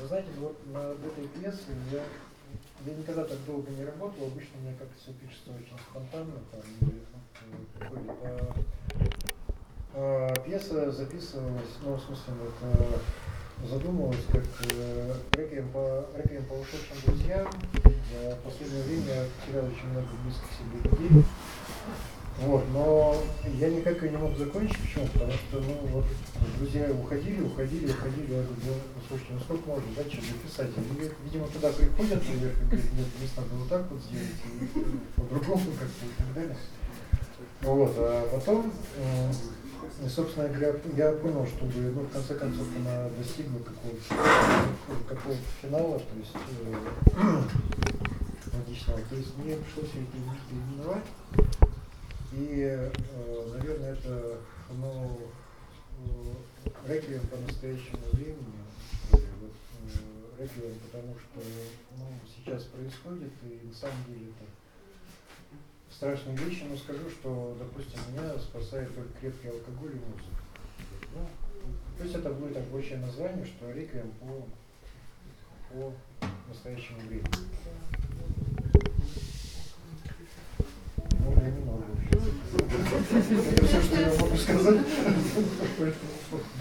Вы знаете, вот над этой пьесой я никогда так долго не работал, обычно у меня как-то все пишется очень спонтанно, там, приходит, пьеса записывалась, ну, в смысле, вот, задумывалась как реквием по ушедшим друзьям. В последнее время я потерял очень много близких себе людей. Вот, но я никак ее не мог закончить. Почему? Потому что, ну, вот, друзья уходили. Я говорю, слушайте, ну сколько можно, да, что записать? И, видимо, туда приходят, и говорят, нет, здесь надо вот так вот сделать, и по-другому как-то и так далее. Вот, а потом, собственно говоря, я понял, что, ну, в конце концов, она достигла какого-то финала, то есть логичного. То есть мне пришлось ее переименовать. И, наверное, это, ну, реквием по настоящему времени, вот, реквием, потому что, ну, сейчас происходит, и на самом деле это страшные вещи, но скажу, что, допустим, меня спасает только крепкий алкоголь и музыка. Ну, то есть это будет рабочее название, что реквием по настоящему времени. Ну, я не могу. Это все, что я могу сказать.